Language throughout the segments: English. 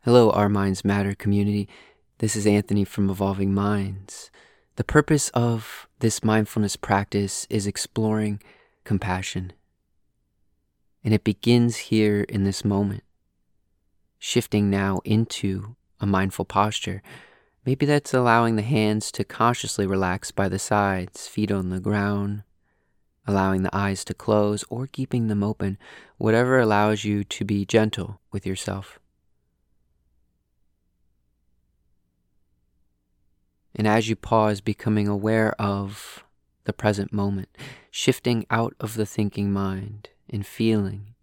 Hello, Our Minds Matter community. This is Anthony from Evolving Minds. The purpose of this mindfulness practice is exploring compassion. And it begins here in this moment, shifting now into a mindful posture. Maybe that's allowing the hands to consciously relax by the sides, feet on the ground, allowing the eyes to close or keeping them open, whatever allows you to be gentle with yourself. And as you pause, becoming aware of the present moment, shifting out of the thinking mind and feeling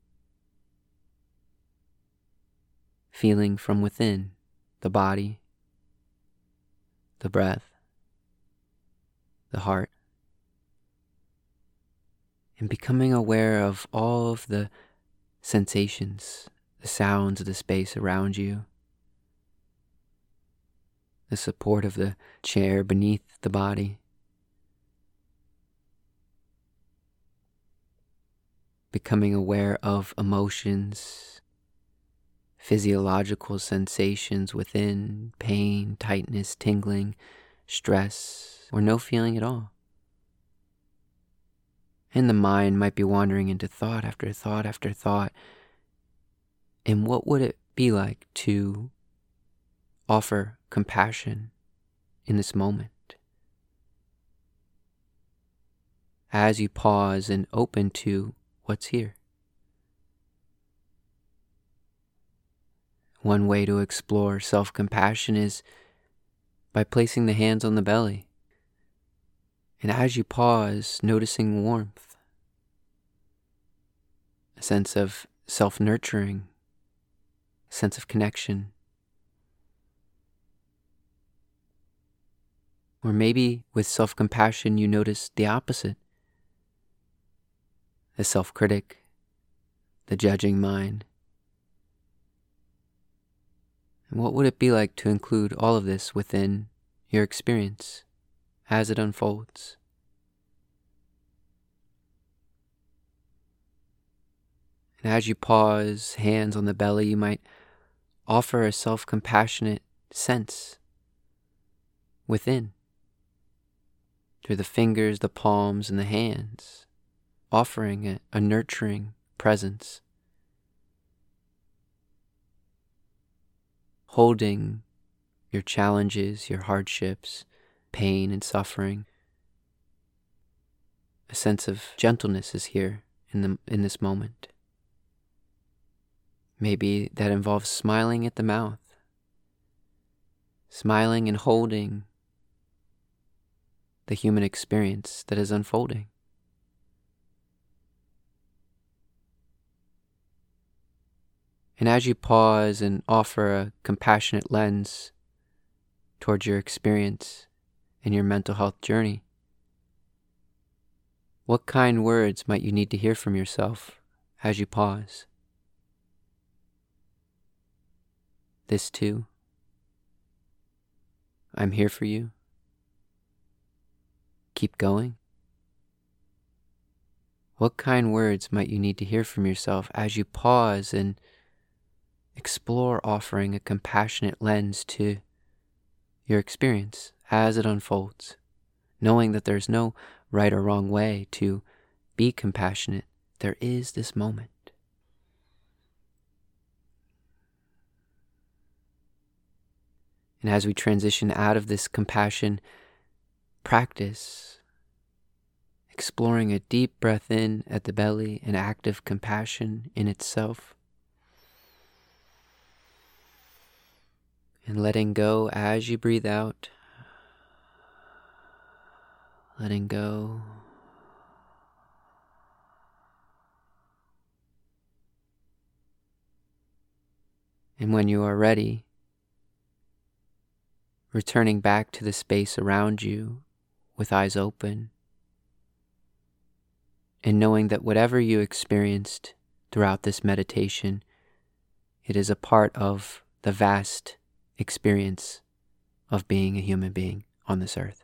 from within the body, the breath, the heart, and becoming aware of all of the sensations, the sounds of the space around you, the support of the chair beneath the body, becoming aware of emotions, physiological sensations within, pain, tightness, tingling, stress, or no feeling at all. And the mind might be wandering into thought after thought after thought. And what would it be like to offer compassion in this moment? As you pause and open to what's here. One way to explore self-compassion is by placing the hands on the belly. And as you pause, noticing warmth, a sense of self-nurturing, a sense of connection. Or maybe with self-compassion, you notice the opposite. The self-critic, the judging mind. And what would it be like to include all of this within your experience as it unfolds? And as you pause, hands on the belly, you might offer a self-compassionate sense within, through the fingers, the palms, and the hands, offering a nurturing presence, holding your challenges, your hardships, pain and suffering. A sense of gentleness is here in this moment. Maybe that involves smiling at the mouth, smiling and holding the human experience that is unfolding. And as you pause and offer a compassionate lens towards your experience and your mental health journey, what kind words might you need to hear from yourself as you pause? This too. I'm here for you. Keep going. What kind words might you need to hear from yourself as you pause and explore offering a compassionate lens to your experience as it unfolds, knowing that there's no right or wrong way to be compassionate. There is this moment. And as we transition out of this compassion practice, exploring a deep breath in at the belly, an act of compassion in itself, and letting go as you breathe out, letting go. And when you are ready, returning back to the space around you with eyes open, and knowing that whatever you experienced throughout this meditation, it is a part of the vast experience of being a human being on this earth.